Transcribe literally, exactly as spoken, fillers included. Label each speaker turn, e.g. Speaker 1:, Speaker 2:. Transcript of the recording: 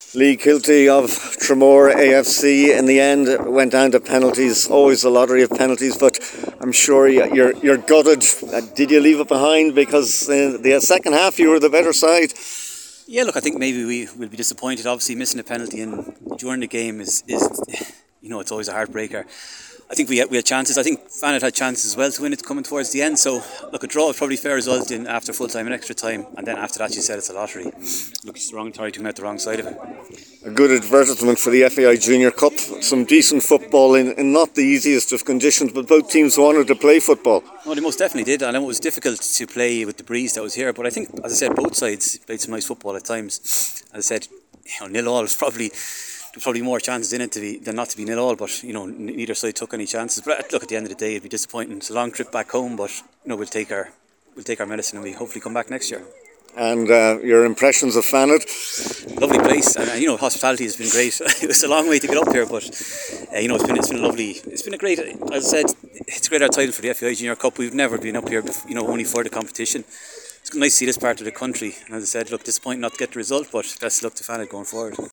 Speaker 1: Lee Kilty of Tramore A F C in the end went down to penalties. Always a lottery of penalties, but I'm sure you're you're gutted. Uh, Did you leave it behind because in the second half you were the better side?
Speaker 2: Yeah, look, I think maybe we will be disappointed. Obviously, missing a penalty in during the game is, is you know, it's always a heartbreaker. I think we had, we had chances. I think Fanad had chances as well to win it coming towards the end. So, look, a draw is probably a fair result in after full time and extra time. And then after that, you said it's a lottery. Look, it's the wrong Torry came out the wrong side of it.
Speaker 1: A good advertisement for the F A I Junior Cup. Some decent football in, in not the easiest of conditions, but both teams wanted to play football.
Speaker 2: No, they most definitely did. I know it was difficult to play with the breeze that was here, but I think, as I said, both sides played some nice football at times. As I said, you know, nil all was probably. There's probably more chances in it to be than not to be nil all, but you know, neither side took any chances. But look, at the end of the day, it'd be disappointing. It's a long trip back home, but you know, we'll take our we'll take our medicine and we hopefully come back next year.
Speaker 1: And uh, your impressions of Fanad?
Speaker 2: Lovely place, and uh, you know, hospitality has been great. It was a long way to get up here, but uh, you know, it's been it's been a lovely, it's been a great. As I said, it's a great outside for the F A I Junior Cup. We've never been up here, before, you know, only for the competition. It's nice to see this part of the country, and as I said, look, disappointing not to get the result, but best of luck to Fanad going forward.